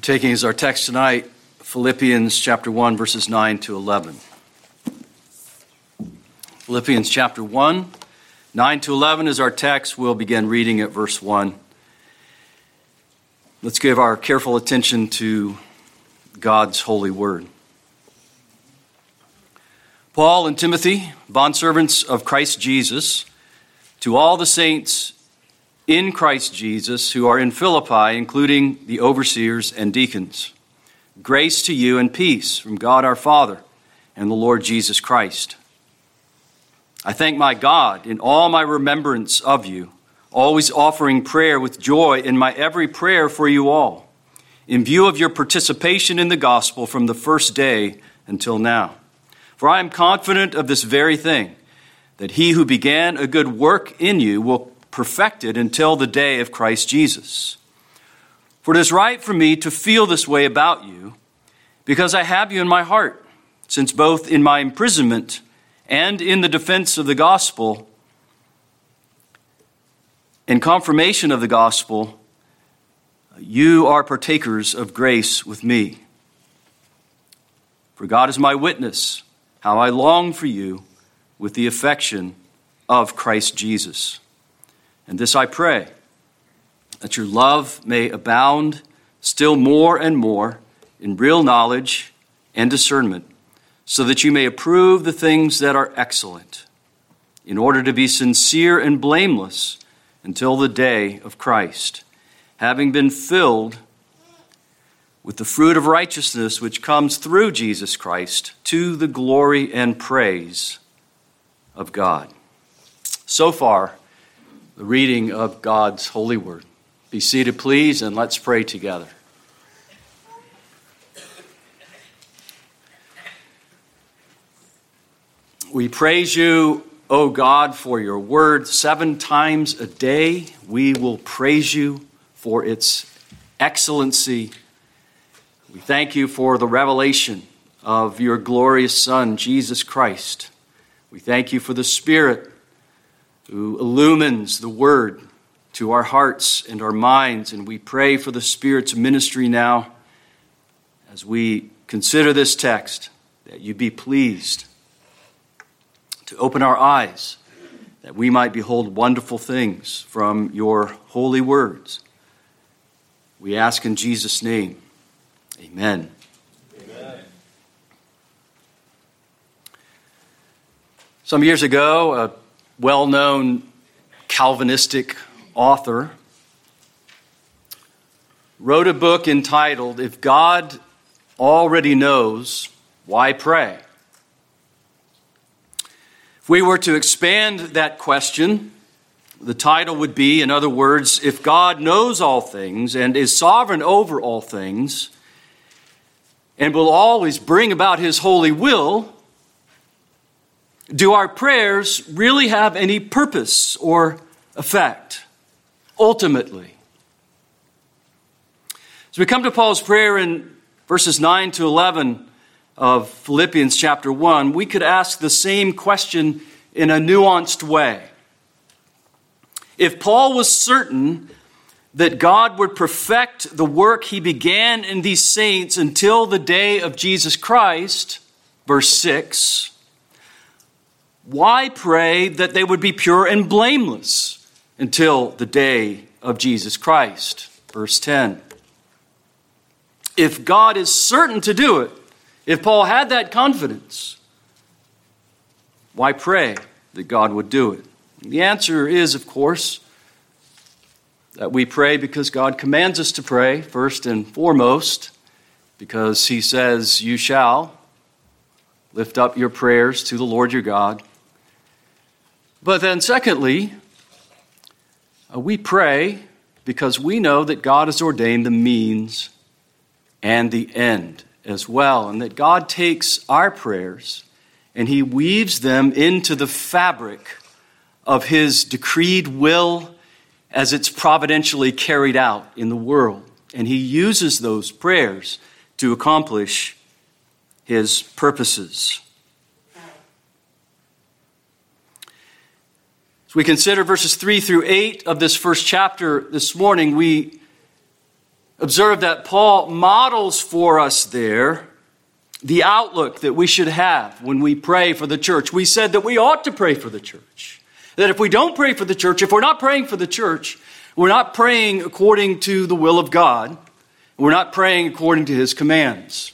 Taking as our text tonight, Philippians chapter 1, verses 9 to 11. Philippians chapter 1, 9 to 11 is our text. We'll begin reading at verse 1. Let's give our careful attention to God's holy word. Paul and Timothy, bondservants of Christ Jesus, to all the saints in Christ Jesus who are in Philippi, including the overseers and deacons. Grace to you and peace from God our Father and the Lord Jesus Christ. I thank my God in all my remembrance of you, always offering prayer with joy in my every prayer for you all, in view of your participation in the gospel from the first day until now. For I am confident of this very thing, that he who began a good work in you will perfect it until the day of Christ Jesus. For it is right for me to feel this way about you, because I have you in my heart, since both in my imprisonment and in the defense of the gospel and confirmation of the gospel, you are partakers of grace with me. For God is my witness, how I long for you with the affection of Christ Jesus. And this I pray, that your love may abound still more and more in real knowledge and discernment, so that you may approve the things that are excellent, in order to be sincere and blameless until the day of Christ, having been filled with the fruit of righteousness which comes through Jesus Christ, to the glory and praise of God. So far, the reading of God's holy word. Be seated, please, and let's pray together. We praise you, O God, for your word. 7 times a day we will praise you for its excellency. We thank you for the revelation of your glorious Son, Jesus Christ. We thank you for the Spirit who illumines the word to our hearts and our minds. And we pray for the Spirit's ministry now as we consider this text, that you be pleased to open our eyes, that we might behold wonderful things from your holy words. We ask in Jesus' name, amen. Amen. Some years ago, a well-known Calvinistic author wrote a book entitled, If God Already Knows, Why Pray? If we were to expand that question, the title would be, in other words, if God knows all things and is sovereign over all things and will always bring about his holy will, do our prayers really have any purpose or effect, ultimately? As we come to Paul's prayer in verses 9 to 11 of Philippians chapter 1, we could ask the same question in a nuanced way. If Paul was certain that God would perfect the work he began in these saints until the day of Jesus Christ, verse 6, why pray that they would be pure and blameless until the day of Jesus Christ? Verse 10. If God is certain to do it, if Paul had that confidence, why pray that God would do it? The answer is, of course, that we pray because God commands us to pray, first and foremost, because he says, you shall lift up your prayers to the Lord your God. But then secondly, we pray because we know that God has ordained the means and the end as well, and that God takes our prayers and he weaves them into the fabric of his decreed will as it's providentially carried out in the world. And he uses those prayers to accomplish his purposes. As we consider verses 3 through 8 of this first chapter this morning, we Observe that Paul models for us there the outlook that we should have when we pray for the church. We said that we ought to pray for the church. That if we don't pray for the church, if we're not praying for the church, we're not praying according to the will of God. We're not praying according to his commands.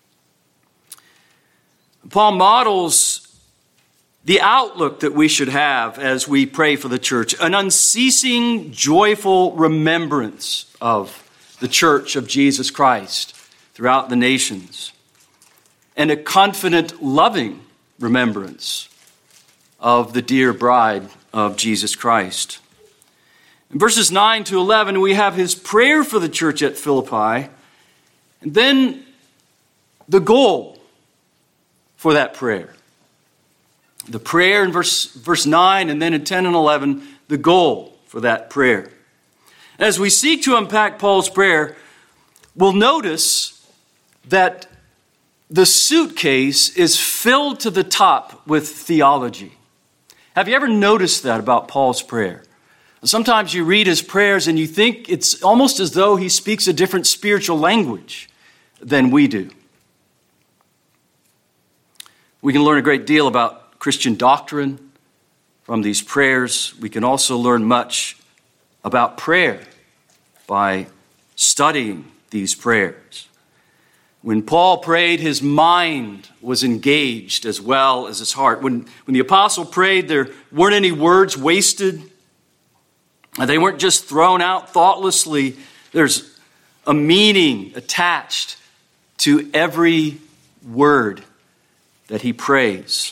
Paul models the outlook that we should have as we pray for the church, an unceasing, joyful remembrance of the church of Jesus Christ throughout the nations, and a confident, loving remembrance of the dear bride of Jesus Christ. In verses 9 to 11, we have his prayer for the church at Philippi, and then the goal for that prayer. The prayer in verse 9, and then in 10 and 11, the goal for that prayer. As we seek to unpack Paul's prayer, we'll notice that the suitcase is filled to the top with theology. Have you ever noticed that about Paul's prayer? Sometimes you read his prayers and you think it's almost as though he speaks a different spiritual language than we do. We can learn a great deal about Christian doctrine from these prayers. We can also learn much about prayer by studying these prayers. When Paul prayed, his mind was engaged as well as his heart. When the apostle prayed, there weren't any words wasted. They weren't just thrown out thoughtlessly. There's a meaning attached to every word that he prays.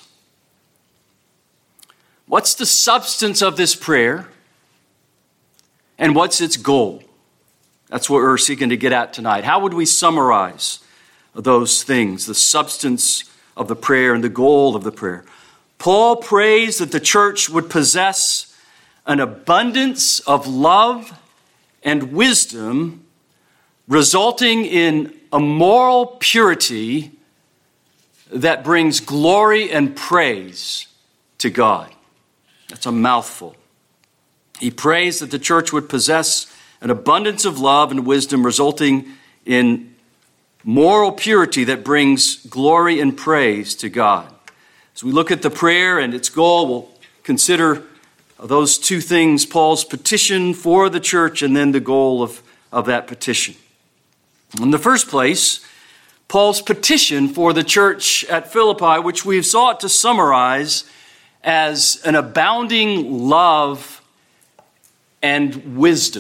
What's the substance of this prayer? And what's its goal? That's what we're seeking to get at tonight. How would we summarize those things, the substance of the prayer and the goal of the prayer? Paul prays that the church would possess an abundance of love and wisdom, resulting in a moral purity that brings glory and praise to God. That's a mouthful. He prays that the church would possess an abundance of love and wisdom, resulting in moral purity that brings glory and praise to God. As we look at the prayer and its goal, we'll consider those two things, Paul's petition for the church and then the goal of that petition. In the first place, Paul's petition for the church at Philippi, which we've sought to summarize as an abounding love and wisdom.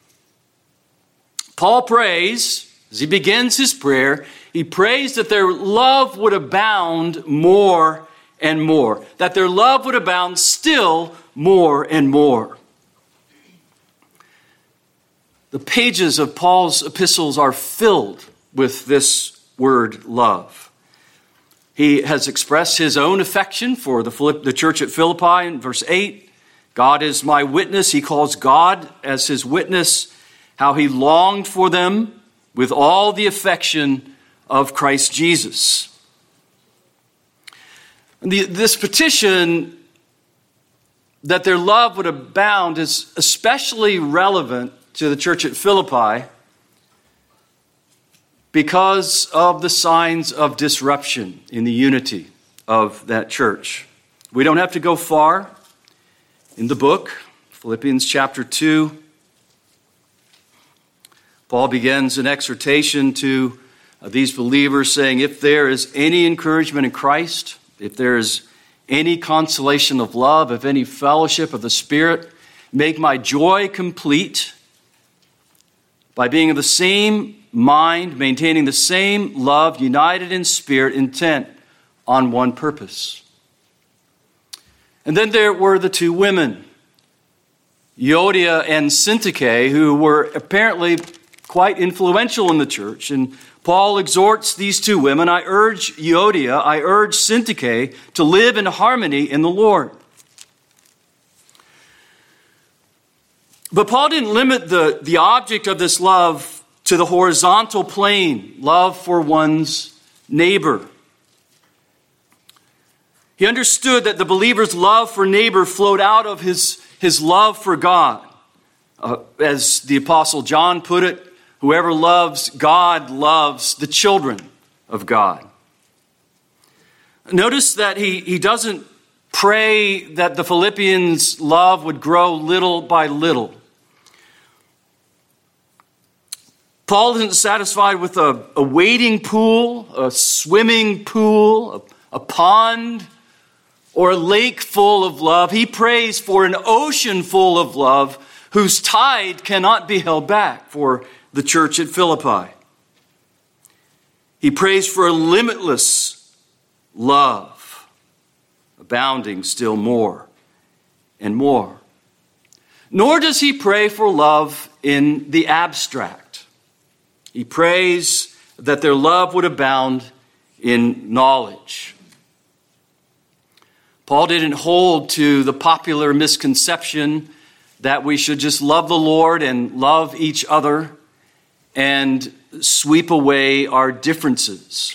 Paul prays, as he begins his prayer, he prays that their love would abound more and more, that their love would abound still more and more. The pages of Paul's epistles are filled with this word love. He has expressed his own affection for the church at Philippi in verse 8. God is my witness. He calls God as his witness, how he longed for them with all the affection of Christ Jesus. And this petition that their love would abound is especially relevant to the church at Philippi because of the signs of disruption in the unity of that church. We don't have to go far in the book, Philippians chapter 2. Paul begins an exhortation to these believers saying, if there is any encouragement in Christ, if there is any consolation of love, if any fellowship of the Spirit, make my joy complete by being of the same mind, maintaining the same love, united in spirit, intent on one purpose. And then there were the two women, Euodia and Syntyche, who were apparently quite influential in the church. And Paul exhorts these two women, I urge Euodia, I urge Syntyche to live in harmony in the Lord. But Paul didn't limit the object of this love to the horizontal plane, love for one's neighbor. He understood that the believer's love for neighbor flowed out of his love for God. As the Apostle John put it, Whoever loves God loves the children of God. Notice that he doesn't pray that the Philippians' love would grow little by little. Paul isn't satisfied with a wading pool, a swimming pool, a pond, or a lake full of love. He prays for an ocean full of love whose tide cannot be held back for the church at Philippi. He prays for a limitless love, abounding still more and more. Nor does he pray for love in the abstract. He prays that their love would abound in knowledge. Paul didn't hold to the popular misconception that we should just love the Lord and love each other and sweep away our differences.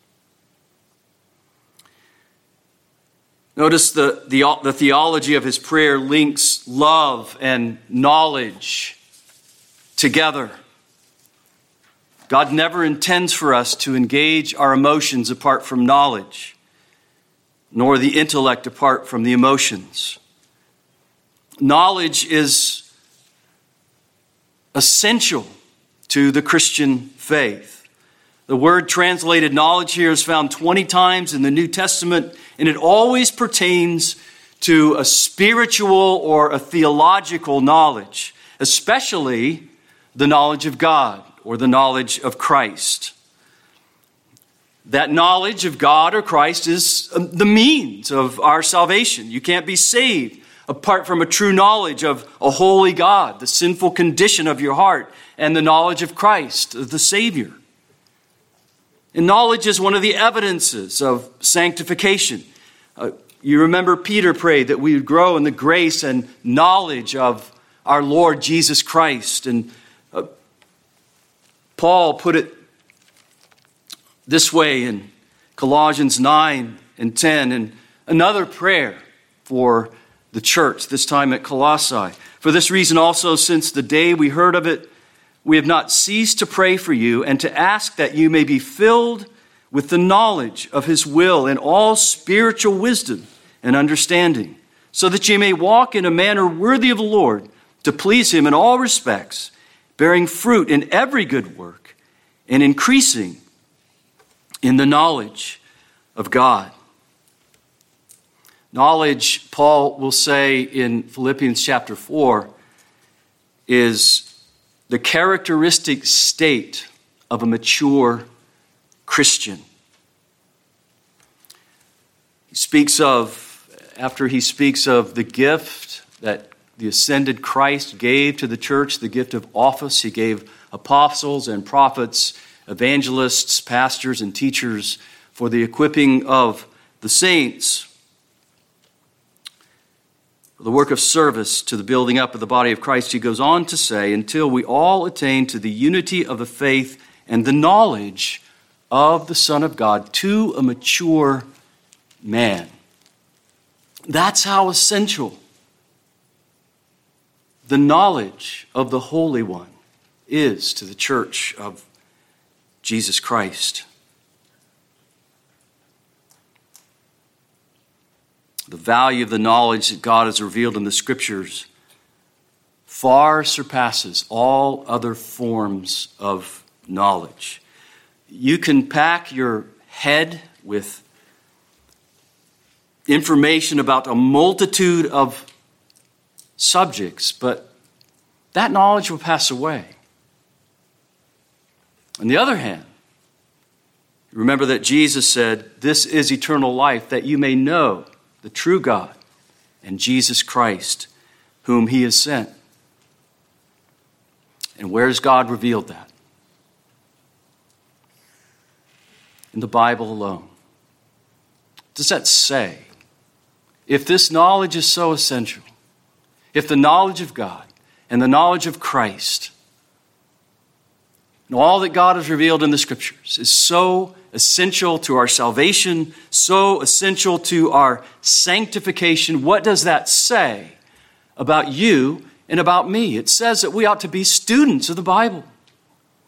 Notice the theology of his prayer links love and knowledge together. God never intends for us to engage our emotions apart from knowledge, nor the intellect apart from the emotions. Knowledge is essential to the Christian faith. The word translated knowledge here is found 20 times in the New Testament, and it always pertains to a spiritual or a theological knowledge, especially the knowledge of God or the knowledge of Christ. That knowledge of God or Christ is the means of our salvation. You can't be saved apart from a true knowledge of a holy God, the sinful condition of your heart, and the knowledge of Christ, the Savior. And knowledge is one of the evidences of sanctification. You remember Peter prayed that we would grow in the grace and knowledge of our Lord Jesus Christ. And Paul put it this way in Colossians 9 and 10, and another prayer for the church, this time at Colossae. For this reason also, since the day we heard of it, we have not ceased to pray for you and to ask that you may be filled with the knowledge of his will in all spiritual wisdom and understanding, so that you may walk in a manner worthy of the Lord, to please him in all respects, bearing fruit in every good work and increasing in the knowledge of God. Knowledge, Paul will say in Philippians chapter 4, is the characteristic state of a mature Christian. After he speaks of the gift that the ascended Christ gave to the church, the gift of office, he gave apostles and prophets, evangelists, pastors, and teachers for the equipping of the saints, for the work of service to the building up of the body of Christ. He goes on to say, until we all attain to the unity of the faith and the knowledge of the Son of God, to a mature man. That's how essential the knowledge of the Holy One is to the church of Jesus Christ. The value of the knowledge that God has revealed in the Scriptures far surpasses all other forms of knowledge. You can pack your head with information about a multitude of subjects, but that knowledge will pass away. On the other hand, remember that Jesus said, "This is eternal life, that you may know the true God and Jesus Christ, whom he has sent." And where has God revealed that? In the Bible alone. Does that say, if this knowledge is so essential, if the knowledge of God and the knowledge of Christ and all that God has revealed in the Scriptures is so essential to our salvation, so essential to our sanctification, what does that say about you and about me? It says that we ought to be students of the Bible.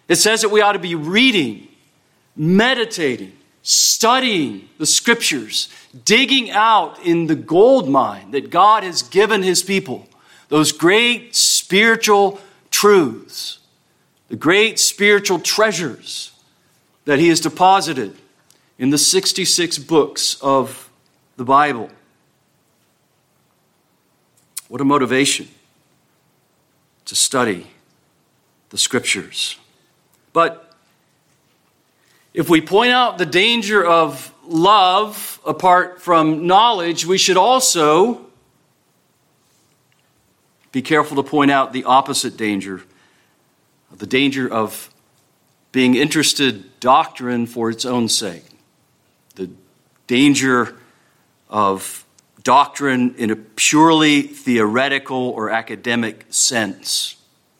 It says that we ought to be reading, meditating, studying the Scriptures, digging out in the gold mine that God has given His people, those great spiritual truths, the great spiritual treasures that He has deposited in the 66 books of the Bible. What a motivation to study the Scriptures. But if we point out the danger of love apart from knowledge, we should also be careful to point out the opposite danger, the danger of being interested doctrine for its own sake, the danger of doctrine in a purely theoretical or academic sense.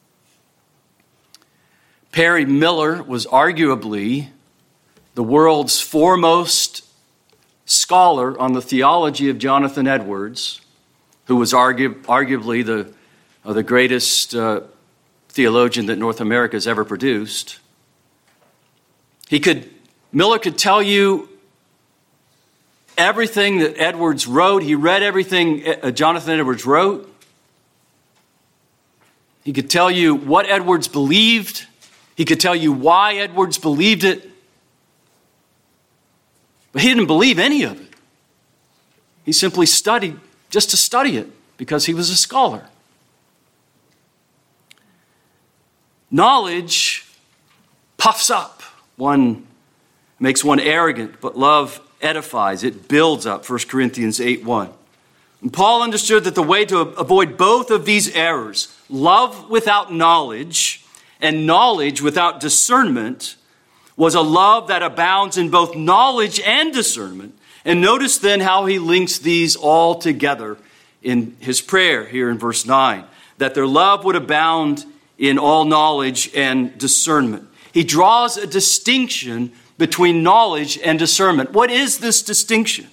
Perry Miller was arguably the world's foremost scholar on the theology of Jonathan Edwards, who was arguably the greatest theologian that North America has ever produced. Miller could tell you everything that Edwards wrote. He read everything Jonathan Edwards wrote. He could tell you what Edwards believed. He could tell you why Edwards believed it. But he didn't believe any of it. He simply studied just to study it because he was a scholar. Knowledge puffs up. One makes one arrogant, but love edifies. It builds up. 1 Corinthians 8:1. And Paul understood that the way to avoid both of these errors, love without knowledge and knowledge without discernment, was a love that abounds in both knowledge and discernment. And notice then how he links these all together in his prayer here in verse 9, that their love would abound in all knowledge and discernment. He draws a distinction between knowledge and discernment. What is this distinction?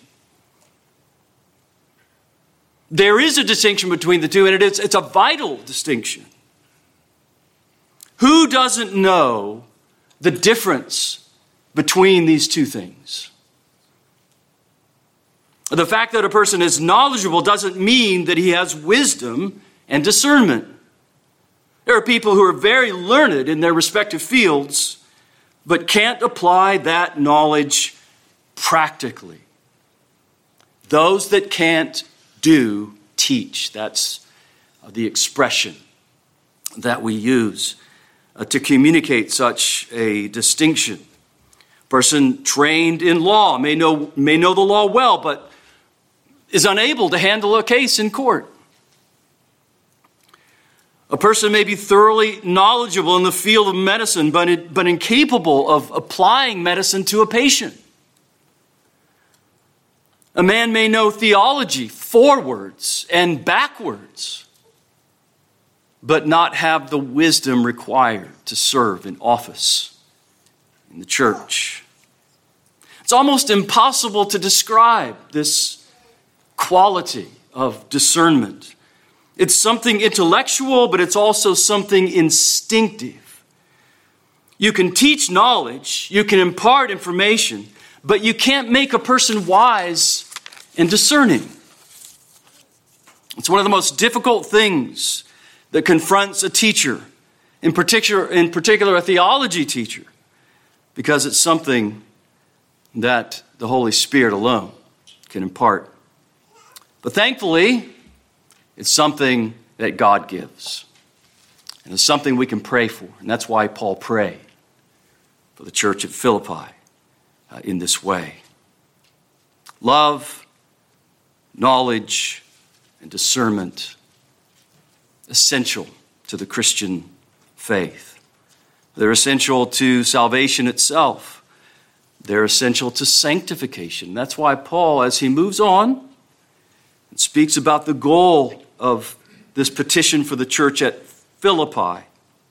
There is a distinction between the two, and it's a vital distinction. Who doesn't know the difference between these two things? The fact that a person is knowledgeable doesn't mean that he has wisdom and discernment. There are people who are very learned in their respective fields, but can't apply that knowledge practically. Those that can't do, teach. That's the expression that we use to communicate such a distinction. A person trained in law may know the law well, but is unable to handle a case in court. A person may be thoroughly knowledgeable in the field of medicine, but incapable of applying medicine to a patient. A man may know theology forwards and backwards, but not have the wisdom required to serve in office in the church. It's almost impossible to describe this quality of discernment. It's something intellectual, but it's also something instinctive. You can teach knowledge, you can impart information, but you can't make a person wise and discerning. It's one of the most difficult things that confronts a teacher, in particular a theology teacher, because it's something that the Holy Spirit alone can impart. But thankfully, it's something that God gives. And it's something we can pray for. And that's why Paul prayed for the church at Philippi in this way. Love, knowledge, and discernment, essential to the Christian faith. They're essential to salvation itself. They're essential to sanctification. That's why Paul, as he moves on, and speaks about the goal of this petition for the church at Philippi,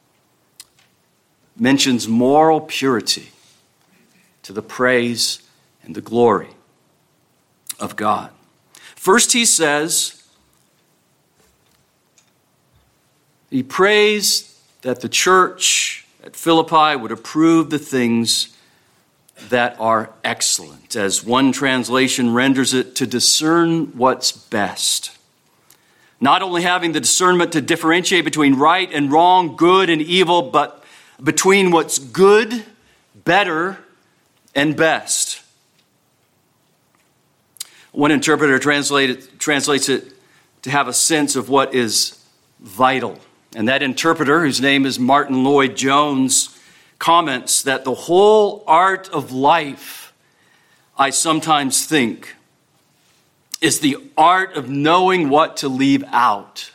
mentions moral purity to the praise and the glory of God. First, he says, he prays that the church at Philippi would approve the things that are excellent. As one translation renders it, to discern what's best. Not only having the discernment to differentiate between right and wrong, good and evil, but between what's good, better, and best. One interpreter translates it to have a sense of what is vital. And that interpreter, whose name is Martin Lloyd-Jones, comments that the whole art of life, I sometimes think, is the art of knowing what to leave out,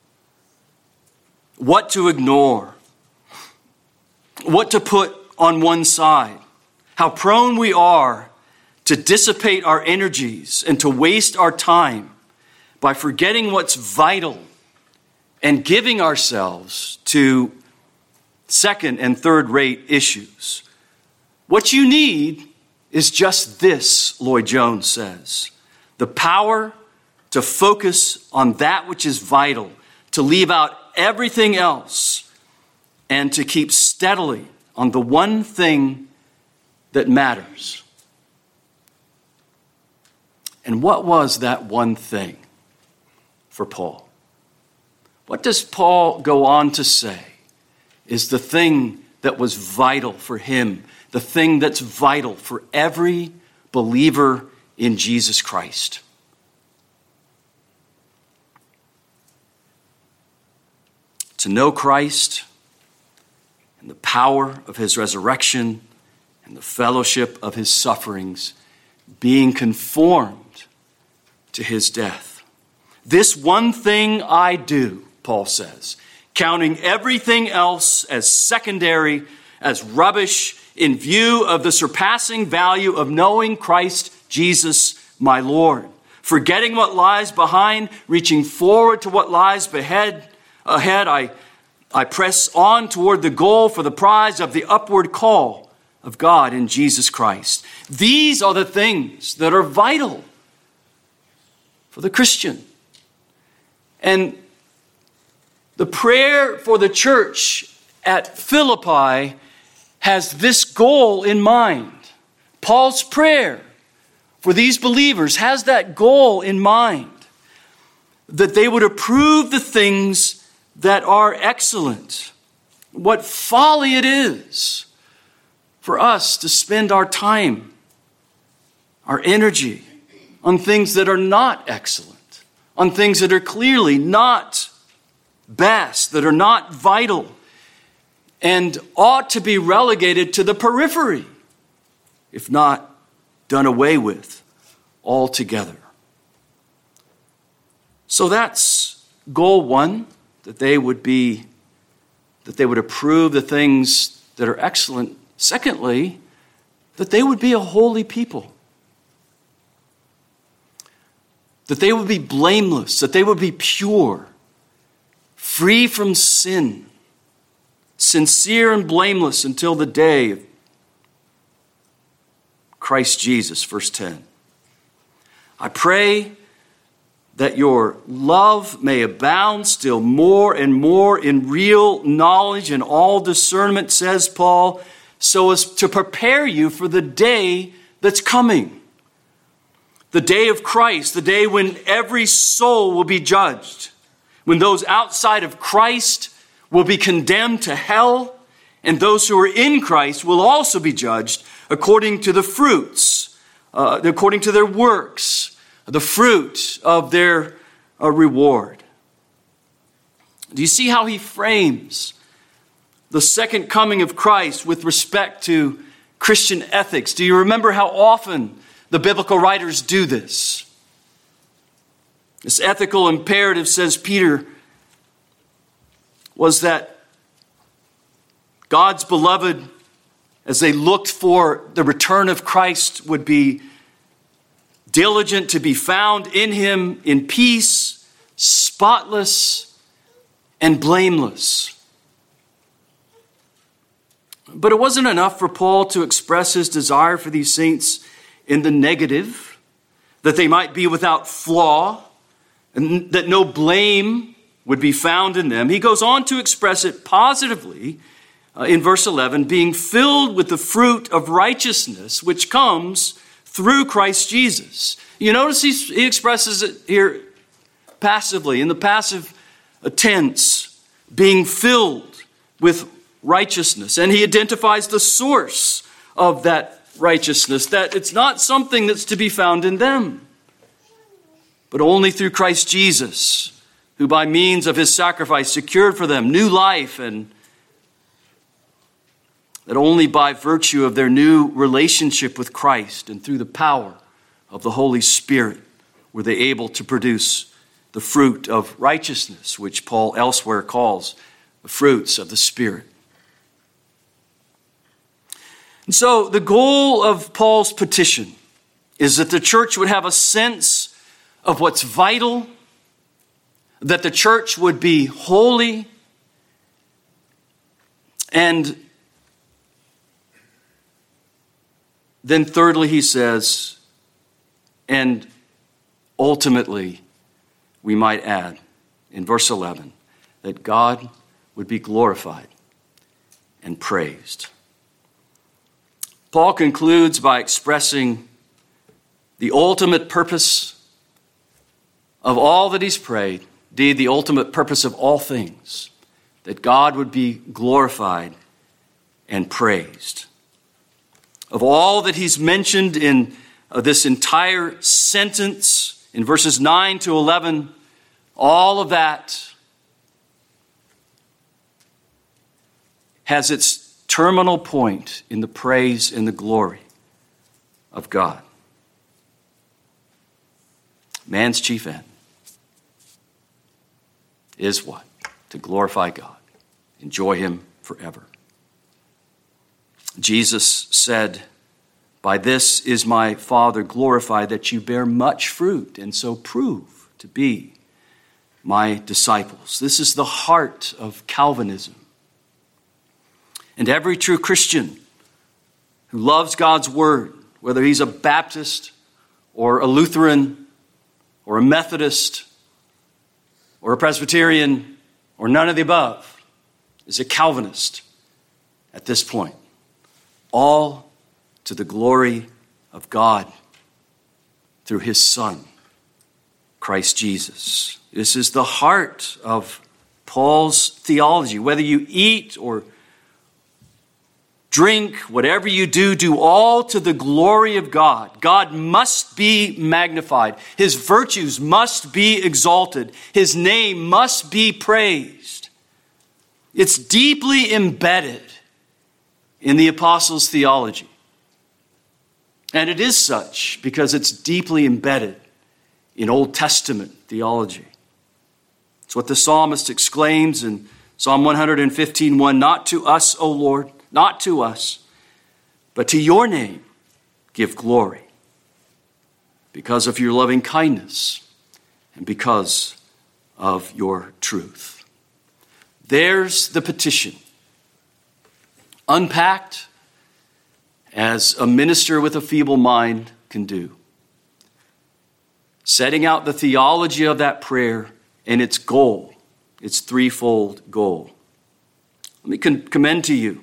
what to ignore, what to put on one side, how prone we are to dissipate our energies and to waste our time by forgetting what's vital and giving ourselves to second and third rate issues. What you need is just this, Lloyd-Jones says, the power to focus on that which is vital, to leave out everything else, and to keep steadily on the one thing that matters. And what was that one thing for Paul? What does Paul go on to say is the thing that was vital for him, the thing that's vital for every believer in Jesus Christ? To know Christ and the power of his resurrection and the fellowship of his sufferings, being conformed to his death. This one thing I do, Paul says, counting everything else as secondary, as rubbish, in view of the surpassing value of knowing Christ Jesus, my Lord. Forgetting what lies behind, reaching forward to what lies ahead, I press on toward the goal for the prize of the upward call of God in Jesus Christ. These are the things that are vital for the Christian. And the prayer for the church at Philippi has this goal in mind. Paul's prayer for these believers has that goal in mind, that they would approve the things that are excellent. What folly it is for us to spend our time, our energy, on things that are not excellent, on things that are clearly not best, that are not vital, and ought to be relegated to the periphery, if not done away with altogether. So that's goal one, that they would approve the things that are excellent. Secondly, that they would be a holy people. That they would be blameless, that they would be pure, free from sin, sincere and blameless until the day of Christ Jesus, verse 10. I pray that your love may abound still more and more in real knowledge and all discernment, says Paul, so as to prepare you for the day that's coming. The day of Christ, the day when every soul will be judged, when those outside of Christ will be condemned to hell, and those who are in Christ will also be judged according to the fruits, according to their works, the fruit of their reward. Do you see how he frames the second coming of Christ with respect to Christian ethics? Do you remember how often the biblical writers do this? This ethical imperative, says Peter, was that God's beloved, as they looked for the return of Christ, would be diligent to be found in him in peace, spotless, and blameless. But it wasn't enough for Paul to express his desire for these saints in the negative, that they might be without flaw, and that no blame would be found in them. He goes on to express it positively in verse 11, being filled with the fruit of righteousness, which comes through Christ Jesus. You notice he expresses it here passively, in the passive tense, being filled with righteousness. And he identifies the source of that righteousness, that it's not something that's to be found in them, but only through Christ Jesus, who by means of his sacrifice secured for them new life, and that only by virtue of their new relationship with Christ and through the power of the Holy Spirit were they able to produce the fruit of righteousness, which Paul elsewhere calls the fruits of the Spirit. And so the goal of Paul's petition is that the church would have a sense of what's vital, that the church would be holy, and then thirdly, he says, and ultimately, we might add in verse 11, that God would be glorified and praised. Paul concludes by expressing the ultimate purpose of all that he's prayed, indeed the ultimate purpose of all things, that God would be glorified and praised. Of all that he's mentioned in this entire sentence, in verses 9 to 11, all of that has its terminal point in the praise and the glory of God. Man's chief end is what? To glorify God, enjoy him forever. Jesus said, "By this is my Father glorified, that you bear much fruit, and so prove to be my disciples." This is the heart of Calvinism. And every true Christian who loves God's word, whether he's a Baptist or a Lutheran or a Methodist or a Presbyterian or none of the above, is a Calvinist at this point. All to the glory of God through his Son, Christ Jesus. This is the heart of Paul's theology. Whether you eat or drink, whatever you do, do all to the glory of God. God must be magnified. His virtues must be exalted. His name must be praised. It's deeply embedded in the apostles' theology. And it is such because it's deeply embedded in Old Testament theology. It's what the psalmist exclaims in Psalm 115:1, "Not to us, O Lord, not to us, but to your name give glory, because of your loving kindness and because of your truth." There's the petition, unpacked as a minister with a feeble mind can do. Setting out the theology of that prayer and its goal, its threefold goal. Let me commend to you,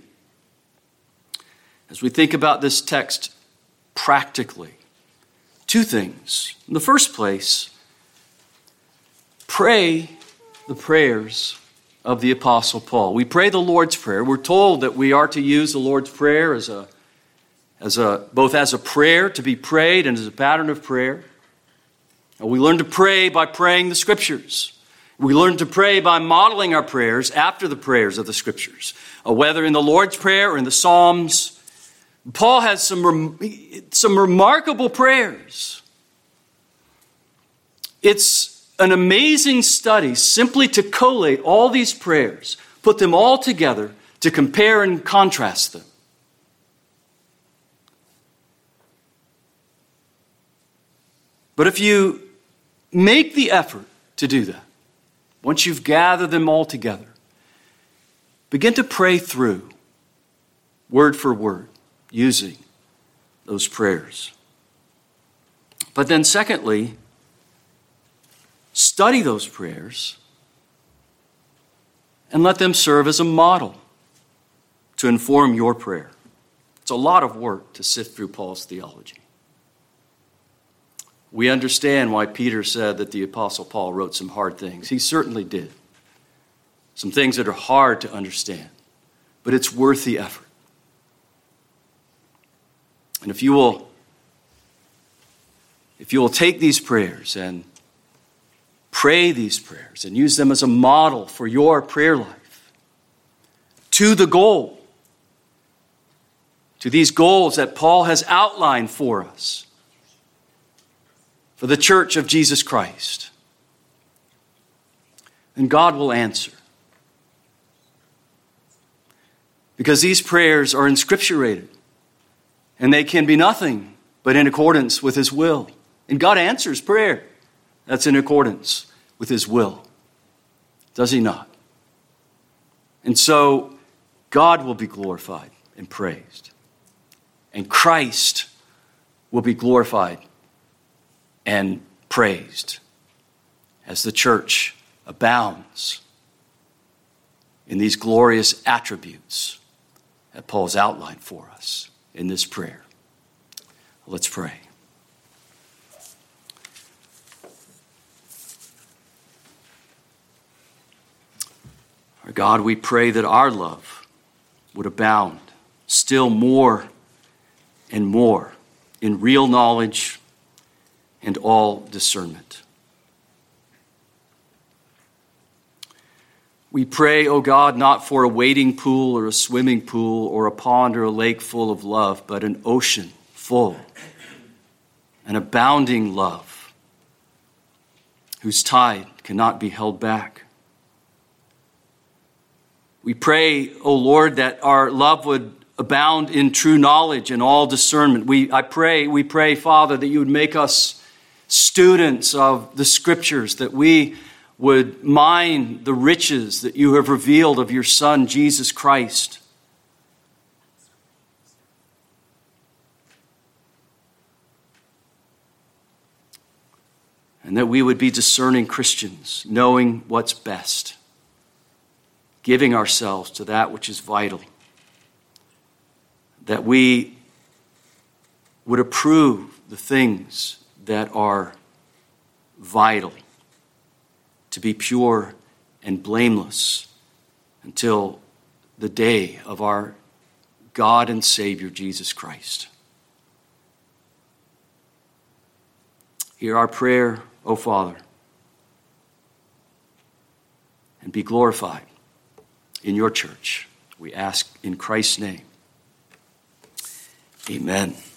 as we think about this text practically, two things. In the first place, pray the prayers of the Apostle Paul. We pray the Lord's Prayer. We're told that we are to use the Lord's Prayer both as a prayer to be prayed and as a pattern of prayer. And we learn to pray by praying the Scriptures. We learn to pray by modeling our prayers after the prayers of the Scriptures, whether in the Lord's Prayer or in the Psalms. Paul has some remarkable prayers. It's an amazing study simply to collate all these prayers, put them all together to compare and contrast them. But if you make the effort to do that, once you've gathered them all together, begin to pray through, word for word, using those prayers. But then secondly, study those prayers and let them serve as a model to inform your prayer. It's a lot of work to sift through Paul's theology. We understand why Peter said that the Apostle Paul wrote some hard things. He certainly did. Some things that are hard to understand, but it's worth the effort. And if you will take these prayers and pray these prayers and use them as a model for your prayer life, to the goal, to these goals that Paul has outlined for us, for the church of Jesus Christ, then God will answer. Because these prayers are inscripturated, and they can be nothing but in accordance with his will. And God answers prayer that's in accordance with his will. Does he not? And so God will be glorified and praised. And Christ will be glorified and praised as the church abounds in these glorious attributes that Paul's outlined for us in this prayer. Let's pray. Our God, we pray that our love would abound still more and more in real knowledge and all discernment. We pray, O God, not for a wading pool or a swimming pool or a pond or a lake full of love, but an ocean full, an abounding love, whose tide cannot be held back. We pray, O Lord, that our love would abound in true knowledge and all discernment. We pray, Father, that you would make us students of the Scriptures, that we would mine the riches that you have revealed of your Son, Jesus Christ. And that we would be discerning Christians, knowing what's best, giving ourselves to that which is vital, that we would approve the things that are vital, to be pure and blameless until the day of our God and Savior, Jesus Christ. Hear our prayer, O Father, and be glorified in your church. We ask in Christ's name. Amen.